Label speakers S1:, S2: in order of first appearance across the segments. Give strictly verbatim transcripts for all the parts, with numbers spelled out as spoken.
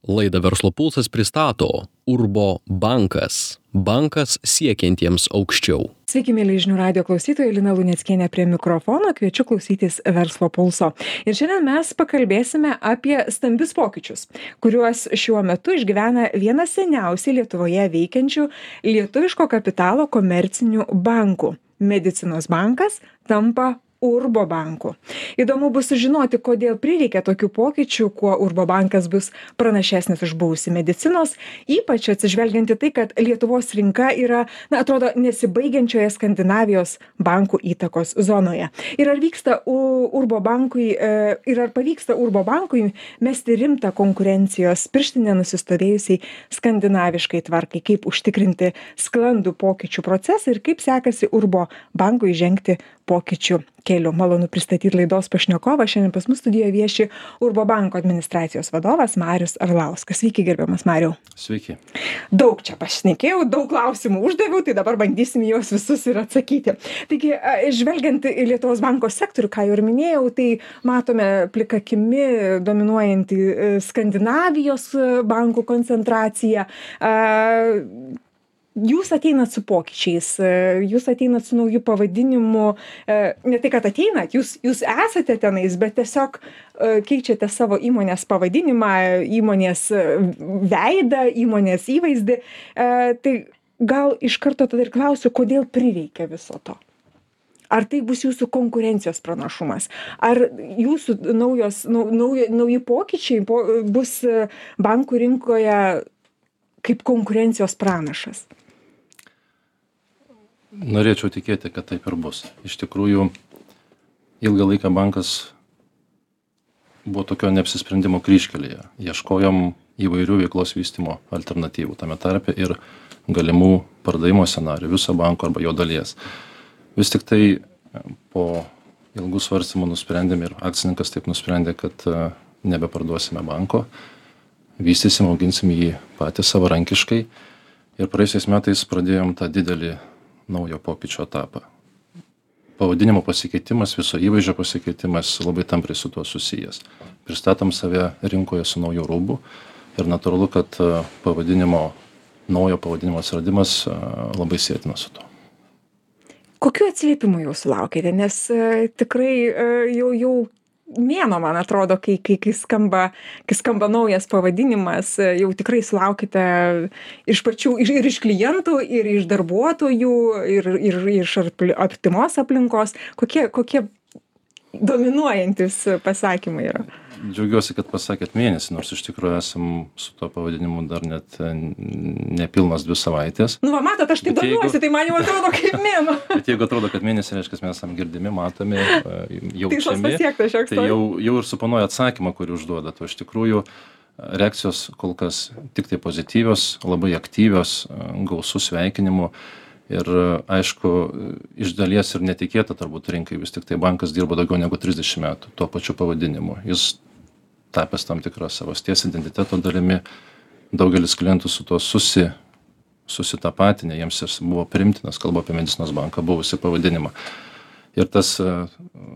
S1: Laidą Verslo pulsas pristato Urbo bankas. Bankas siekiantiems aukščiau.
S2: Sveiki, mėly žinių radijo klausytojai, Lina Luneckienė prie mikrofono, kviečiu klausytis Verslo pulso. Ir šiandien mes pakalbėsime apie stambius pokyčius, kuriuos šiuo metu išgyvena vienas seniausiai Lietuvoje veikiančių lietuviško kapitalo komercinių bankų. Medicinos bankas tampa Urbo banku. Įdomu bus sužinoti, kodėl prireikia tokių pokyčių, kuo Urbo bankas bus pranašesnis už buvusį medicinos, ypač atsižvelgiant į tai, kad Lietuvos rinka yra, na, atrodo, nesibaigiančioje Skandinavijos bankų įtakos zonoje. Ir ar vyksta Urbo bankui, ir ar pavyksta Urbo bankui mesti rimtą konkurencijos pirštinę nusistovėjusiai skandinaviškai tvarkai, kaip užtikrinti sklandų pokyčių procesą ir kaip sekasi Urbo bankui žengti pokyčių keliu. Malonu pristatyti laidos pašnekovą. Šiandien pas mus studijoje vieši Urbo banko administracijos vadovas Marius Arlauskas. Sveiki, gerbiamas Mariau.
S3: Sveiki.
S2: Daug čia pašnekėjau, daug klausimų uždaviau, tai dabar bandysim juos visus ir atsakyti. Taigi, žvelgiant į Lietuvos banko sektorių, ką jau ir minėjau, tai matome plika akimi dominuojantį Skandinavijos bankų koncentraciją. Jūs ateinat su pokyčiais, jūs ateinat su naujų pavadinimu, ne tai, kad ateinat, jūs, jūs esate tenais, bet tiesiog keičiate savo įmonės pavadinimą, įmonės veidą, įmonės įvaizdį. Tai gal iš karto tada ir klausiu, kodėl prireikia viso to? Ar tai bus jūsų konkurencijos pranašumas? Ar jūsų naujos, nauji, nauji pokyčiai bus bankų rinkoje kaip konkurencijos pranašas?
S3: Norėčiau tikėti, kad taip ir bus. Iš tikrųjų, ilgą laiką bankas buvo tokio neapsisprendimo kryžkelėje. Ieškojom įvairių veiklos vystymo alternatyvų, tame tarpe ir galimų pardavimo scenarijų viso banko arba jo dalies. Vis tik tai po ilgų svarstymų nusprendėm ir akcininkas taip nusprendė, kad nebeparduosime banko, vystysim, auginsim jį patys savarankiškai ir praėjusiais metais pradėjom tą didelį naujo pokyčio etapą. Pavadinimo pasikeitimas, viso įvaizdžio pasikeitimas labai tampriai su tuo susijęs. Pristatom save rinkoje su nauju rūbu ir natūralu, kad pavadinimo, naujo pavadinimo atsiradimas labai sėtinas su tuo.
S2: Kokių atsiliepimų jūs sulaukėte? Nes uh, tikrai uh, jau, jau mėno, man atrodo, kai, kai, kai, skamba, kai skamba naujas pavadinimas, jau tikrai sulaukite iš pačių, ir iš klientų, ir iš darbuotojų, ir, ir iš artimos aplinkos. Kokie, kokie dominuojantis pasakymai yra?
S3: Džiaugiuosi, kad pasakėt mėnesį, nors iš tikrųjų esam su tuo pavadinimu dar net nepilnas dvi savaitės.
S2: Nu, va, matot, aš tai domiuosi, tai man jau atrodo kaip mėno.
S3: Bet jeigu atrodo, kad mėnesį, reiškia, mes esam girdimi, matomi, jaučiami,
S2: tai
S3: jau, jau ir suponuoja atsakymą, kurį užduodat. O iš tikrųjų reakcijos kol kas tik tai pozityvios, labai aktyvios, gausus sveikinimų. Ir aišku, iš dalies ir netikėta turbūt rinkai, vis tik tai bankas dirbo daugiau negu trisdešimt metų tuo pačiu pavadinimu. Jis tapęs tam tikrą savasties identiteto dalimi, daugelis klientų su tuo susi, susitapatinę, jiems jis buvo primtinas, kalbu apie Medicinos banką, buvusi pavadinimą. Ir tas uh,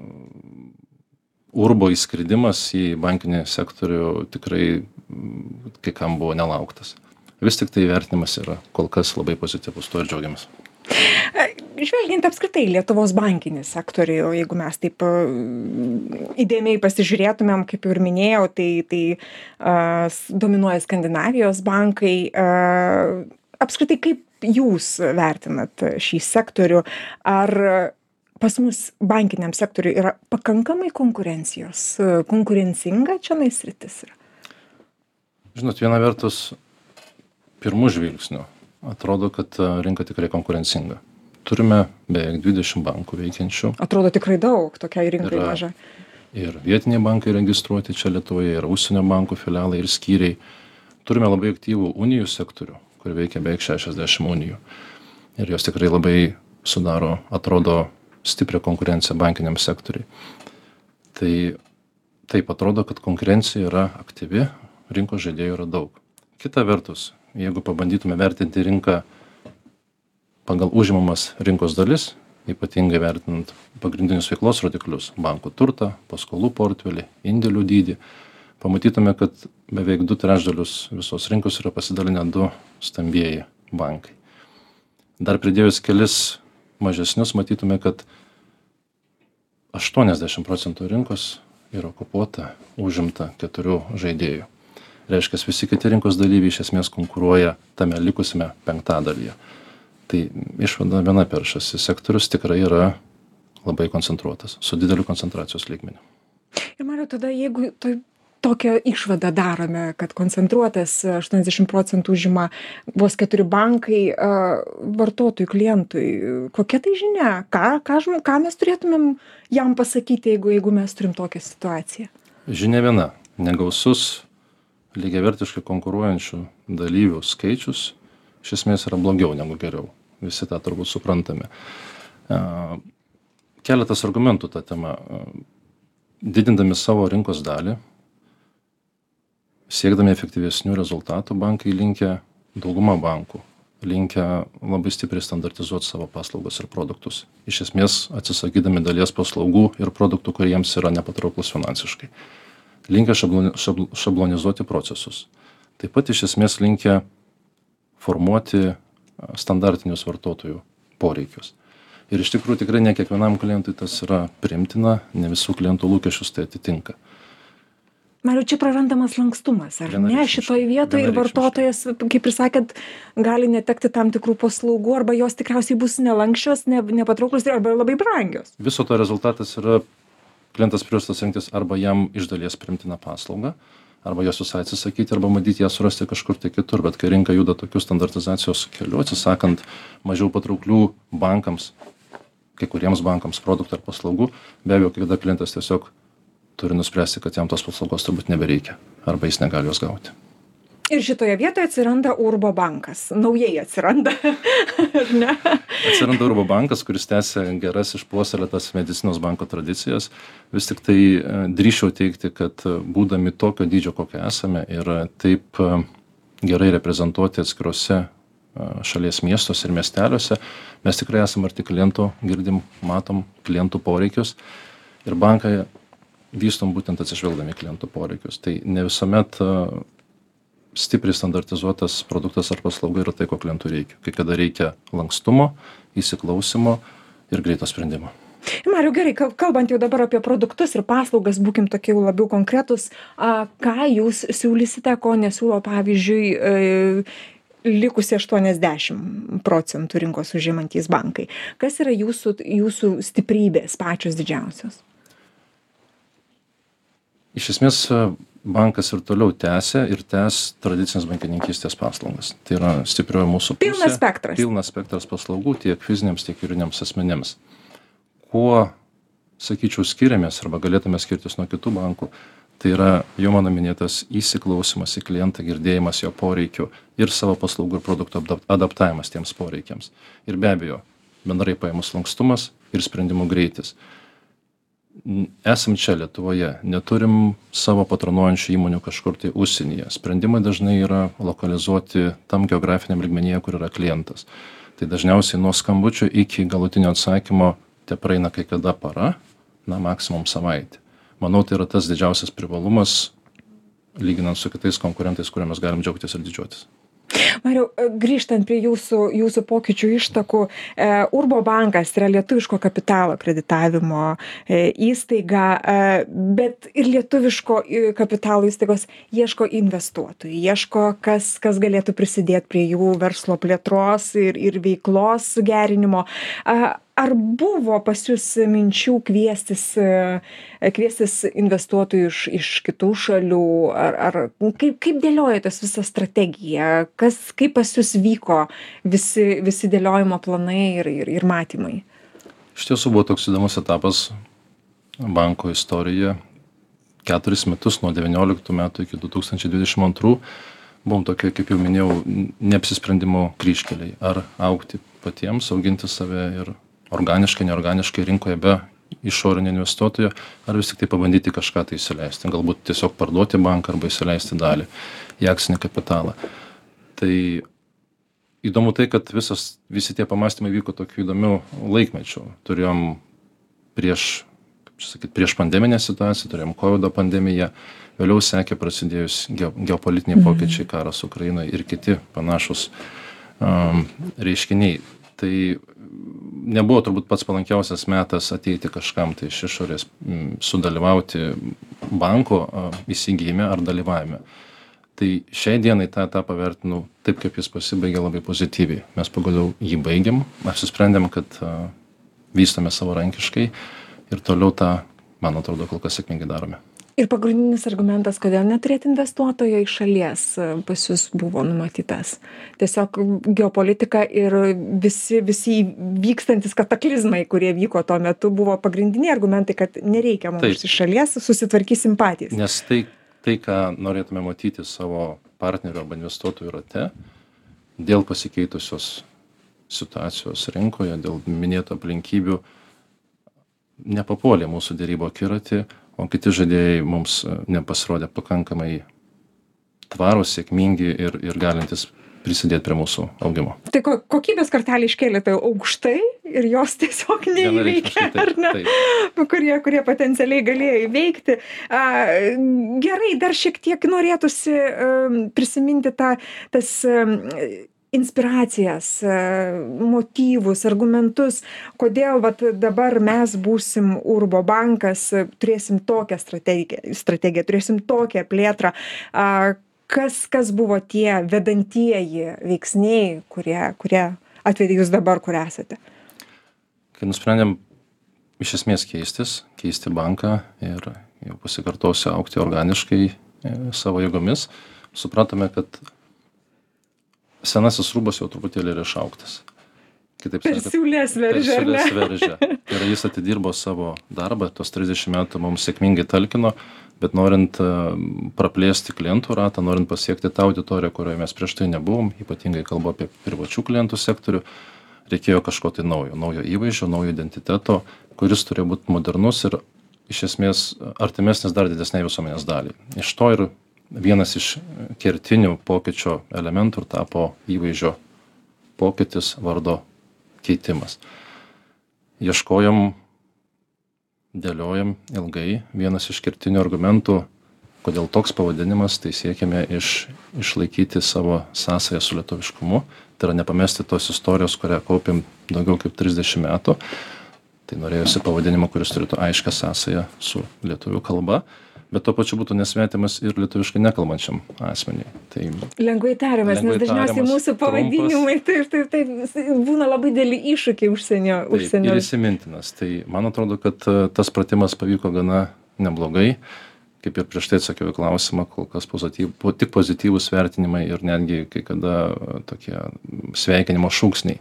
S3: Urbo įskridimas į bankinį sektorių tikrai kai kam buvo nelauktas. Vis tik tai vertinimas yra kol kas labai pozityvus, tuo ir džiaugiamės.
S2: Žvelgiant apskritai Lietuvos bankinį sektorių, jeigu mes taip įdėmiai pasižiūrėtumėm, kaip jau ir minėjau, tai, tai uh, dominuoja Skandinavijos bankai. Uh, apskritai, kaip jūs vertinat šį sektorių? Ar pas mus bankiniam sektoriui yra pakankamai konkurencijos, konkurencinga čia naisritis yra?
S3: Žinot, viena vertus, pirmų žvilgsnių atrodo, kad rinka tikrai konkurencinga. Turime beveik dvidešimt bankų veikiančių.
S2: Atrodo tikrai daug, tokiai rinkai maža.
S3: Ir vietiniai bankai registruoti čia Lietuvoje, ir užsienio bankų filialai ir skyriai. Turime labai aktyvų unijų sektorių, kur veikia beveik šešiasdešimt unijų. Ir jos tikrai labai sudaro, atrodo, stiprią konkurenciją bankiniam sektoriui. Tai taip atrodo, kad konkurencija yra aktyvi, rinkos žaidėjų yra daug. Kita vertus, jeigu pabandytume vertinti rinką pagal užimamas rinkos dalis, ypatingai vertinant pagrindinius veiklos rodiklius, bankų turtą, paskolų portfelį, indėlių dydį, pamatytume, kad beveik du trečdalius visos rinkos yra pasidalinę du stambieji bankai. Dar pridėjus kelis mažesnius, matytume, kad aštuoniasdešimt procentų rinkos yra okupuota, užimta keturių žaidėjų. Reiškia, visi kiti rinkos dalyviai iš esmės konkuruoja tame likusime penktadalyje. Tai išvada viena peršasi, sektorius tikrai yra labai koncentruotas, su dideliu koncentracijos lygmeniu.
S2: Ir Mariau, tada jeigu to, tokią išvadą darome, kad koncentruotas aštuoniasdešimt procentų užima vos keturi bankai vartotojų, klientui, kokia tai žinia? Ką, ką, ką mes turėtumėm jam pasakyti, jeigu, jeigu mes turim tokią situaciją?
S3: Žinia viena, negausus lygiavertiškai konkuruojančių dalyvių skaičius iš esmės yra blogiau negu geriau. Visi tą turbūt suprantame. Keletas argumentų tą temą. Didindami savo rinkos dalį, siekdami efektyvesnių rezultatų, bankai linkę, dauguma bankų, linkę labai stipriai standartizuoti savo paslaugas ir produktus. Iš esmės atsisakydami dalies paslaugų ir produktų, kuriems yra nepatrauklus finansiškai. Linkę šablonizuoti procesus. Taip pat iš esmės linkę formuoti standartinius vartotojų poreikius. Ir iš tikrųjų tikrai ne kiekvienam klientui tas yra priimtina, ne visų klientų lūkesčius tai atitinka.
S2: Mariau, čia prarandamas lankstumas, ar ne? Šitoje vietoje ir vartotojas, kaip ir sakėt, gali netekti tam tikrų paslaugų, arba jos tikriausiai bus nelankščios, ne, nepatrauklios, arba labai brangios.
S3: Viso to rezultatas yra klientas priverstas rinktis arba jam iš dalies priimtiną paslaugą, arba jos visai atsisakyti, arba matyti ją surasti kažkur tai kitur. Bet kai rinka juda tokiu standartizacijos keliu, atsisakant mažiau patrauklių bankams, kai kuriems bankams produktų ar paslaugų, be abejo, kada klientas tiesiog turi nuspręsti, kad jam tos paslaugos turbūt nebereikia, arba jis negali jos gauti.
S2: Ir šitoje vietoje atsiranda Urbo bankas. Naujai atsiranda, ar ne?
S3: Atsiranda Urbo bankas, kuris tęsia geras išpuoselėtas medicinos banko tradicijas. Vis tik tai drįsčiau teigti, kad būdami tokio dydžio, kokio esame, ir taip gerai reprezentuoti atskiruose šalies miestuose ir miesteliuose, mes tikrai esame arti klientų, girdim, matom klientų poreikius ir bankai vystom būtent atsižvelgdami klientų poreikius. Tai ne visuomet stipriai standartizuotas produktas ar paslauga yra tai, ko klientui reikia. Kai kada reikia lankstumo, įsiklausimo ir greito sprendimo.
S2: Mariau, gerai, kalbant jau dabar apie produktus ir paslaugas, būkim tokie jau labiau konkretus, ką jūs siūlysite, ko nesiūlo, pavyzdžiui, likusi aštuoniasdešimt procentų rinkos užimantys bankai. Kas yra jūsų, jūsų stiprybės pačios didžiausios?
S3: Iš esmės, bankas ir toliau tęsia ir tęs tradicinės bankininkystės paslaugas. Tai yra stiprioji mūsų pusė.
S2: Pilnas spektras.
S3: Pilnas spektras paslaugų tiek fiziniams, tiek juridiniams asmenėms. Kuo, sakyčiau, skiriamės arba galėtume skirtis nuo kitų bankų, tai yra jau mano minėtas įsiklausimas į klientą, girdėjimas jo poreikių ir savo paslaugų ir produktų adaptavimas tiems poreikiams. Ir be abejo, bendrai paėmus lankstumas ir sprendimų greitis. Esam čia Lietuvoje, neturim savo patronuojančių įmonių kažkur tai užsienyje. Sprendimai dažnai yra lokalizuoti tam geografiniam lygmenyje, kur yra klientas. Tai dažniausiai nuo skambučio iki galutinio atsakymo te praeina kai kada para, na maksimum savaitė. Manau, tai yra tas didžiausias privalumas, lyginant su kitais konkurentais, kuriuo mes galim džiaugtis ir didžiuotis.
S2: Mariau, grįžtant prie jūsų, jūsų pokyčių ištakų, e, Urbo bankas yra lietuviško kapitalo kreditavimo e, įstaiga, e, bet ir lietuviško kapitalo įstaigos ieško investuotojų, ieško, kas, kas galėtų prisidėti prie jų verslo plėtros ir, ir veiklos gerinimo. E, Ar buvo pas jūs minčių kviestis, kviestis investuotojų iš, iš kitų šalių? Ar, ar kaip, kaip dėliojatės visą strategiją? Kas, kaip pas jūs vyko visi, visi dėliojimo planai ir, ir, ir matymai?
S3: Iš tiesų buvo toks įdomus etapas banko istorijoje. Keturis metus nuo devynioliktų metų iki du tūkstančiai dvidešimt antrų buvom tokie, kaip jau minėjau, neapsisprendimo kryžkeliai. Ar augti patiems, auginti save ir organiškai, neorganiškai rinkoje be išorinio investuotojo, ar vis tik tai pabandyti kažką tai įsileisti. Galbūt tiesiog parduoti banką arba įsileisti dalį į akcinį kapitalą. Tai įdomu tai, kad visas, visi tie pamastymai vyko tokiu įdomiu laikmečiu. Turėjom prieš čia sakyt, prieš pandeminę situaciją, turėjom COVID pandemiją, vėliau sekė prasidėjus geo, geopolitiniai pokyčiai, karas Ukrainoje ir kiti panašus um, reiškiniai. Tai nebuvo turbūt pats palankiausias metas ateiti kažkam tai iš išorės, m, sudalyvauti banko a, įsigijime ar dalyvavime. Tai šiai dienai tą etapą vertinu taip, kaip jis pasibaigė, labai pozityviai. Mes pagaliau jį baigiam, apsisprendėm, kad a, vystome savarankiškai ir toliau tą, man atrodo, kol kas sėkmingai darome.
S2: Ir pagrindinis argumentas, kodėl neturėti investuotojo iš šalies pas jūs buvo numatytas. Tiesiog geopolitika ir visi, visi vykstantis kataklizmai, kurie vyko tuo metu, buvo pagrindiniai argumentai, kad nereikia mums
S3: Taip.
S2: iš šalies, susitvarkysim patys.
S3: Nes tai, tai, ką norėtume matyti savo partnerių arba investuotojų rate, dėl pasikeitusios situacijos rinkoje, dėl minėtų aplinkybių, nepapuolė mūsų dėrybo akiratį, o kiti žaidėjai mums nepasirodė pakankamai tvarūs, sėkmingi ir, ir galintys prisidėti prie mūsų augimo.
S2: Tai ko, kokybės kartelį iškėlėte aukštai ir jos tiesiog neįveikė, ar ne? Taip. Kurie, kurie potencialiai galėjo įveikti. A, gerai, dar šiek tiek norėtųsi um, prisiminti tą, tas um, inspiracijas, motyvus, argumentus, kodėl vat, dabar mes būsim Urbo bankas, turėsim tokią strategiją, strategiją turėsim tokią plėtrą. Kas, kas buvo tie vedantieji veiksniai, kurie, kurie atvedė jūs dabar, kur esate?
S3: Kai nusprendėm iš esmės keistis, keisti banką ir jau pasikartosiu augti organiškai savo jėgomis, supratome, kad senasis Rubas jau truputėlį yra išaugtas. Kitaip
S2: per siūlės veržia,
S3: per siūlės veržia. Ir jis atidirbo savo darbą, tos trisdešimt metų mums sėkmingai talkino, bet norint praplėsti klientų ratą, norint pasiekti tą auditoriją, kurioje mes prieš tai nebuvom, ypatingai kalbu apie privačių klientų sektorių, reikėjo kažko tai naujo, naujo įvaizdžio, naujo identiteto, kuris turėjo būti modernus ir iš esmės artimesnis dar didesnei visuomenės daliai. Iš to ir vienas iš kertinių pokyčio elementų ir tapo įvaizdžio pokytis, vardo keitimas. Ieškojom, dėliojom ilgai. Vienas iš kertinių argumentų, kodėl toks pavadinimas, tai siekėme iš, išlaikyti savo sąsają su lietuviškumu. Tai yra nepamesti tos istorijos, kurią kaupėm daugiau kaip trisdešimt metų. Tai norėjosi pavadinimo, kuris turėtų aišką sąsają su lietuvių kalba, bet tuo pačiu būtų nesvetimas ir lietuviškai nekalbančiam asmeniui. Tai
S2: lengvai tariamas, nes dažniausiai
S3: tariamas,
S2: mūsų pavadinimai tai, tai, tai, tai būna labai dėlį iššūkiai užsienio.
S3: Taip,
S2: užsienio.
S3: ir įsimintinas. Tai man atrodo, kad tas pratimas pavyko gana neblogai. Kaip ir prieš tai atsakiau į klausimą, kol kas pozityv, tik pozityvūs vertinimai ir netgi kai kada tokie sveikinimo šūksniai.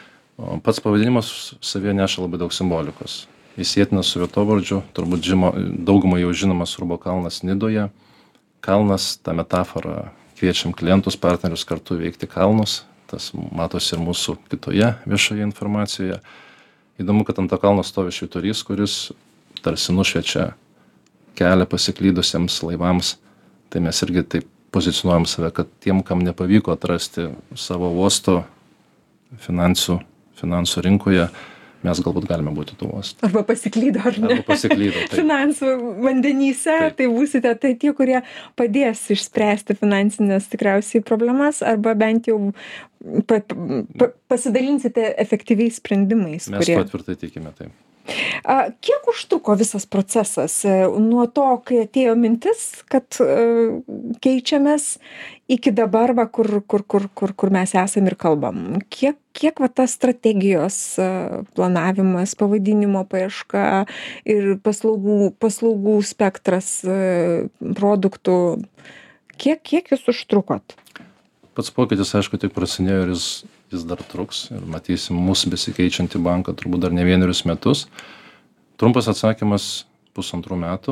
S3: O pats pavadinimas savyje neša labai daug simbolikos. Jis sėtinas su vietovardžiu, turbūt žimo, daugumai jau žinomas Urbo kalnas Nidoje. Kalnas, ta metafora, kviečiam klientus, partnerius kartu veikti kalnus. Tas matosi ir mūsų kitoje viešoje informacijoje. Įdomu, kad ant to kalno stovi švyturys, kuris tarsi nušviečia kelią pasiklydusiems laivams. Tai mes irgi taip pozicionuojam save, kad tiem, kam nepavyko atrasti savo uosto finansų, finansų rinkoje, mes galbūt galime būti tų uostų.
S2: Arba pasiklydo, ar ne?
S3: Arba pasiklydo. Tai.
S2: Finansų vandenyse, taip. Tai būsite tai tie, kurie padės išspręsti finansinės tikriausiai problemas, arba bent jau pa, pa, pasidalinsite efektyviais sprendimais.
S3: Mes
S2: kurie...
S3: to tvirtai tikime, taip.
S2: A, kiek užtruko visas procesas nuo to, kai atėjo mintis, kad uh, keičiamės, iki dabar, va, kur, kur, kur, kur, kur mes esam ir kalbam? Kiek, kiek va, tas strategijos uh, planavimas, pavadinimo paieška ir paslaugų, paslaugų spektras uh, produktų, kiek, kiek jūs užtrukot?
S3: Pats pokytis, aišku, tik prasidėjo ir jis jis dar truks ir matysim mūsų besikeičiantį banką turbūt dar ne vienerius metus. Trumpas atsakymas pusantrų metų.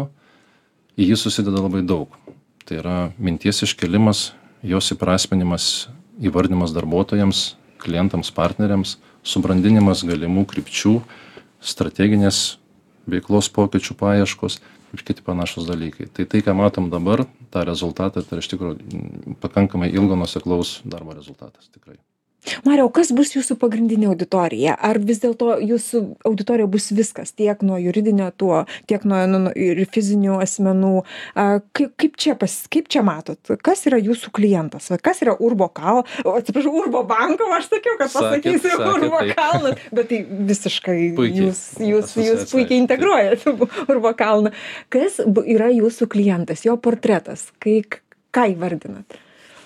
S3: Į jį susideda labai daug. Tai yra minties iškelimas, jos įprasminimas, įvardymas darbuotojams, klientams, partneriams, subrandinimas galimų krypčių, strateginės veiklos pokyčių paieškos ir kiti panašus dalykai. Tai tai, ką matom dabar, tą rezultatą, tai iš tikrųjų pakankamai ilgo nuoseklaus darbo rezultatas tikrai.
S2: Mariau, kas bus jūsų pagrindinė auditorija? Ar vis dėlto jūsų auditorija bus viskas, tiek nuo juridinio tuo, tiek nuo, nuo ir fizinių asmenų? Kaip, kaip, čia pas, kaip čia matot? Kas yra jūsų klientas? Kas yra Urbo Kal? Atsiprašau, Urbo banko, aš sakiau, kad pasakysiu sakėt, sakėt, Urbo Kalnas, bet tai visiškai puikiai, jūs, jūs, jūs puikiai integruojat Urbo Kalną. Kas yra jūsų klientas, jo portretas? Kai, ką įvardinat?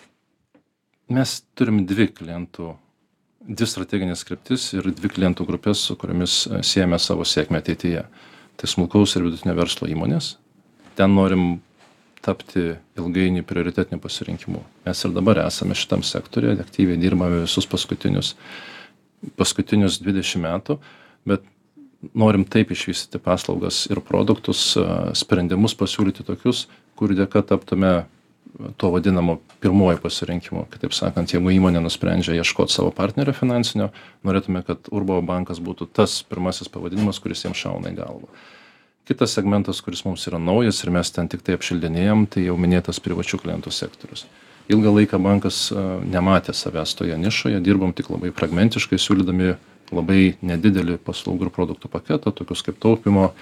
S3: Mes turim dvi klientų, dvi strateginės kryptis ir dvi klientų grupės, su kuriomis siejame savo sėkmę ateityje. Tai smulkaus ir vidutinio verslo įmonės. Ten norim tapti ilgainiui prioritetiniu pasirinkimu. Mes ir dabar esame šitam sektoriuje, aktyviai dirbame visus paskutinius, paskutinius dvidešimt metų, bet norim taip išvystyti paslaugas ir produktus, sprendimus pasiūlyti tokius, kurių dėka taptume to vadinamo pirmuoju pasirinkimu. Kitaip sakant, jeigu įmonė nusprendžia ieškoti savo partnerio finansinio, norėtume, kad Urbo bankas būtų tas pirmasis pavadinimas, kuris jiems šauna į galvą. Kitas segmentas, kuris mums yra naujas ir mes ten tik tai apšildinėjom, tai jau minėtas privačių klientų sektorius. Ilgą laiką bankas nematė savęs toje nišoje, dirbom tik labai fragmentiškai, siūlydami labai nedidelį paslaugų ir produktų paketą, tokius kaip taupimo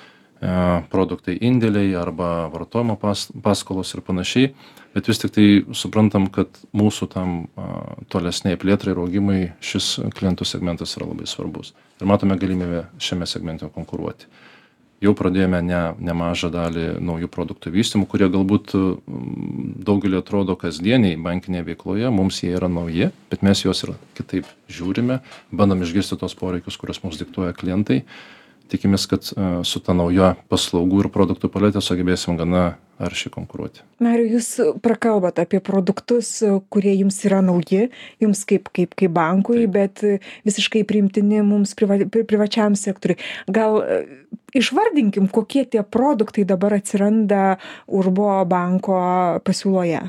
S3: produktai indėliai arba vartojimo pas, paskolos ir panašiai, bet vis tik tai suprantam, kad mūsų tam a, tolesniai plėtrai ir augimui šis klientų segmentas yra labai svarbus. Ir matome galimybę šiame segmente konkuruoti. Jau pradėjome ne, nemažą dalį naujų produktų vystymų, kurie galbūt daugelį atrodo kasdieniai bankinėje veikloje, mums jie yra nauji, bet mes juos ir kitaip žiūrime, bandom išgirsti tos poreikius, kuriuos mums diktuoja klientai. Tikimės, kad su ta nauja paslaugų ir produktų paletė sugebėsim gana aršiai konkuruoti.
S2: Mariau, jūs prakalbat apie produktus, kurie jums yra nauji, jums kaip, kaip, kaip bankui, Taip. Bet visiškai priimtini mums priva, privačiam sektoriui. Gal išvardinkim, kokie tie produktai dabar atsiranda Urbo banko pasiūloje?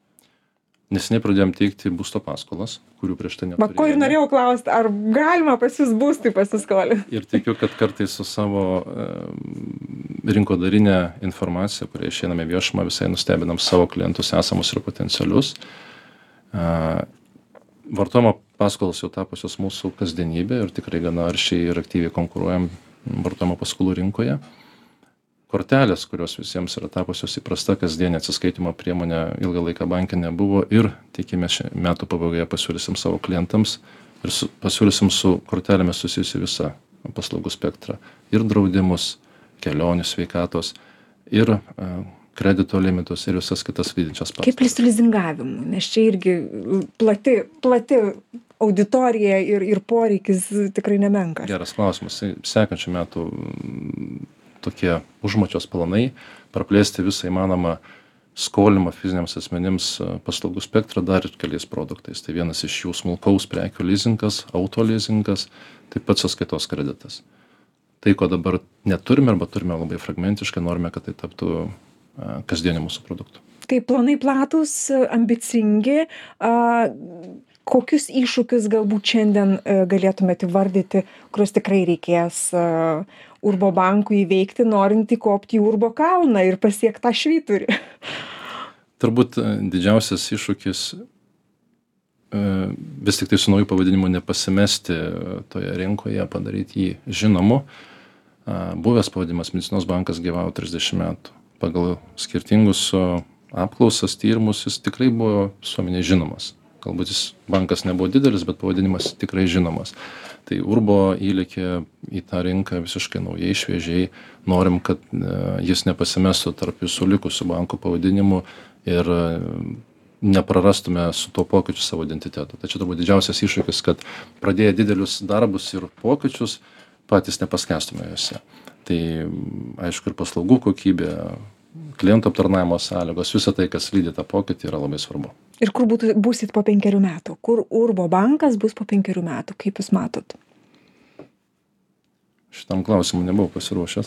S3: Neseniai pradėjom teikti būsto paskolas, kurių prieš tai neturėjome.
S2: Va, ko ir norėjau klausti, ar galima pas jūs būstui pasiskolinti?
S3: Ir tikiu, kad kartais su savo e, rinkodarinė informacija, kurią išeiname viešumą, visai nustebinam savo klientus esamus ir potencialius. E, vartojimo paskolos jau tapusios mūsų kasdienybė ir tikrai gana aršiai ir aktyviai konkuruojam vartojimo paskolų rinkoje. Kortelės, kurios visiems yra tapusios įprasta kasdienė atsiskaitimo priemonė, ilgą laiką banke nebuvo ir tikimės metų pabaigoje pasiūlysim savo klientams ir su, pasiūlysim su kortelėmis susijusi visą paslaugų spektrą. Ir draudimus, kelionių sveikatos, ir uh, kredito limitus ir visas kitas lydinčias paslaugas.
S2: Kaip su lizingavimu, nes čia irgi plati, plati auditorija ir, ir poreikis tikrai nemenkas.
S3: Geras klausimas. Sekančių metų tokie užmačios planai, praplėsti visą įmanomą skolimą fiziniams asmenims paslaugų spektrą dar ir keliais produktais. Tai vienas iš jų smulkaus prekių lizingas, auto lizingas, taip pat sąskaitos kreditas. Tai, ko dabar neturime arba turime labai fragmentiškai, norime, kad tai taptų kasdienį mūsų produktų.
S2: Tai planai platūs, ambicingi. A, kokius iššūkius galbūt šiandien galėtumėte įvardyti, kuriuos tikrai reikės Urbo bankui įveikti, norint įkopti į Urbo kalną ir pasiekti tą švyturį?
S3: Turbūt didžiausias iššūkis vis tik tai su nauju pavadinimu nepasimesti toje rinkoje, padaryti jį žinomu. Buvęs pavadinimas Medicinos bankas gyvavo trisdešimt metų. Pagal skirtingus apklausas, tyrimus jis tikrai buvo visuomeniai žinomas. Galbūt jis bankas nebuvo didelis, bet pavadinimas tikrai žinomas. Tai Urbo įlėkė į tą rinką visiškai naujai, šviežiai. Norim, kad jis nepasimestų tarp visų likusių bankų pavadinimų ir neprarastume su tuo pokyčiu savo identiteto. Tai čia turbūt didžiausias iššūkis, kad pradėję didelius darbus ir pokyčius, patys nepaskęstume juose. Tai aišku ir paslaugų kokybė, klientų aptarnavimo sąlygos, visą tai, kas lydi tą pokytį, yra labai svarbu.
S2: Ir kur būtų, būsit po penkerių metų? Kur Urbo bankas bus po penkerių metų? Kaip jūs matot?
S3: Šitam klausimui nebuvau pasiruošęs.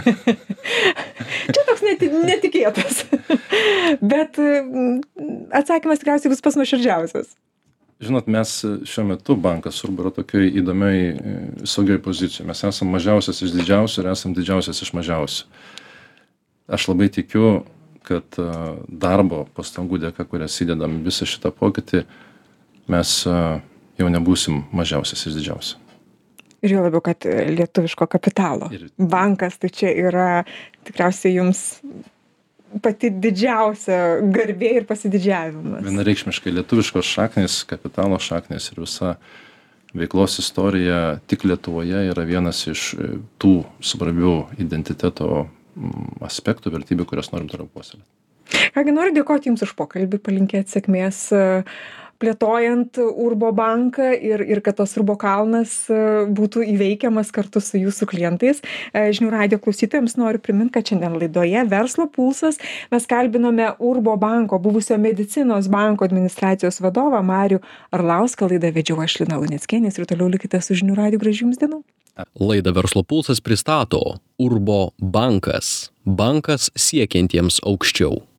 S2: Čia toks neti, netikėtas. Bet atsakymas tikriausiai bus pats nuoširdžiausias.
S3: Žinot, mes šiuo metu bankas Urbo yra tokioj įdomioj, saugioj pozicijoje. Mes esam mažiausias iš didžiausių ir esam didžiausias iš mažiausių. Aš labai tikiu, kad darbo pastangų dėka, kurias įdedam visą šitą pokytį, mes jau nebūsim mažiausias ir didžiausias.
S2: Ir jau labiau, kad lietuviško kapitalo. Ir... bankas, tai čia yra tikriausiai jums pati didžiausia garbė ir pasididžiavimas.
S3: Vienareikšmiškai lietuviškos šaknys, kapitalo šaknys ir visa veiklos istorija tik Lietuvoje yra vienas iš tų svarbių identiteto aspektų, vertybių, kurias norim toliau puoselėti.
S2: Kągi, noriu dėkoti Jums už pokalbį, palinkėti sėkmės plėtojant Urbo banką ir, ir kad tos Urbo kalnas būtų įveikiamas kartu su jūsų klientais. Žinių radijo klausytojams noriu priminti, kad šiandien laidoje Verslo pulsas mes kalbinome Urbo banko, buvusio medicinos banko administracijos vadovą Marių Arlauską. Laidą vedžiau aš, Lina Luneckienė, ir toliau likite su Žinių radiju. Gražių Jums dienų.
S1: Laidą Verslo pulsas pristato Urbo bankas. Bankas siekiantiems aukščiau.